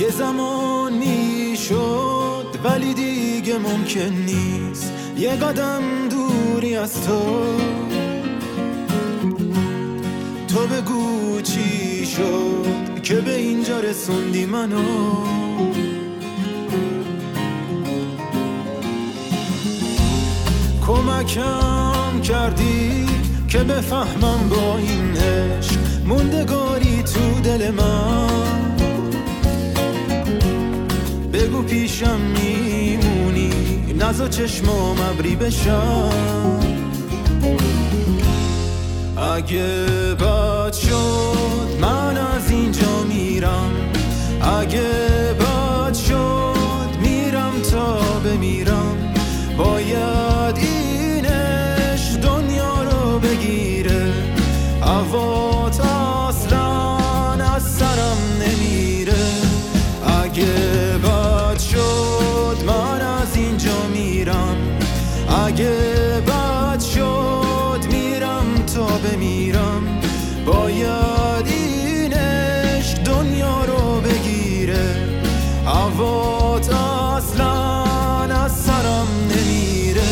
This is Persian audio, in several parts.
یه زمان میشد ولی دیگه ممکن نیست یه قدم دوری از تو بگو چی شد که به اینجا رسوندی منو. کمکم کردی که بفهمم با این عشق موندگاری تو دل من. بگو پیشم میمونی نزا چشمام ابری بشم. اگه بد شد من از اینجا میرم، اگه بد شد میرم تا بمیرم. باید اینش دنیا رو بگیره، هوات اصلا از سرم نمیره. اگه بد شد من از اینجا میرم، اگه بد شد میرم تا بمیرم. باید اینش دنیا رو بگیره، هوات اصلا از سرم نمیره.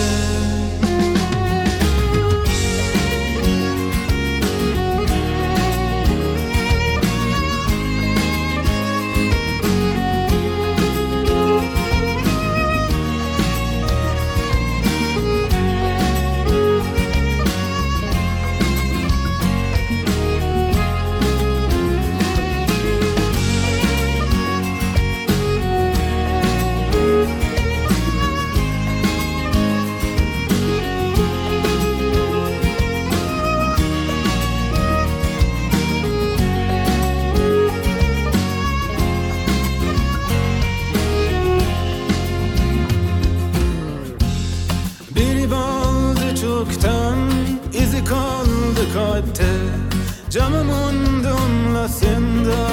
Izi kaldı kalpte, camımın damlasında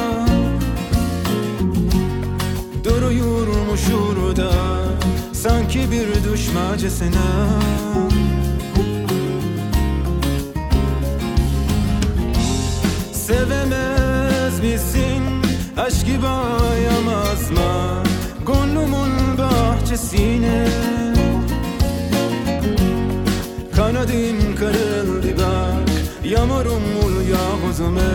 duruyormuş orada, sanki bir düşmecesine. Sevemez misin, aşkı bayamaz mı gönlümün bahçesine? Kanadım kırıldı bak, yamarım ulya gözüme.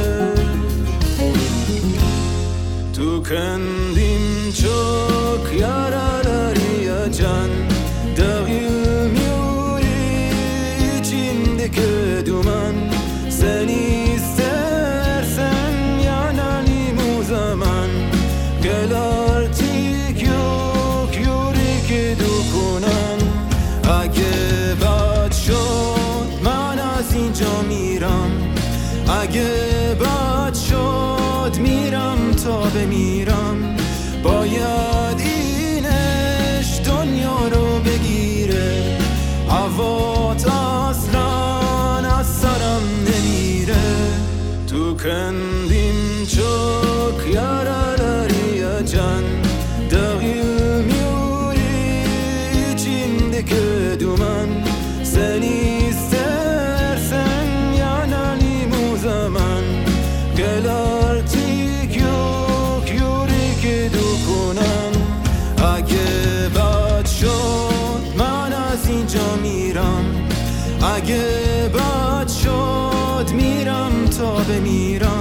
Tükendim çok yaralar yacan, dağılmıyor içimdeki duman. Sen istersen yanayım o zaman, gel artık yok yüreğe dokunan. اگه بد شد من از اینجا میرم، اگه بد شد میرم تا بمیرم. باید اینش دنیا رو بگیره، هوات اصلا از سرم نمیره. Tükendim çok yaralar yacan, dağılmıyor içimdeki duman. Sen istersen yanayım o zaman, gel artık yok yüreğe dokunan. اگه بد شد من از اینجا میرم، اگه بد شد میرم تا بمیرم.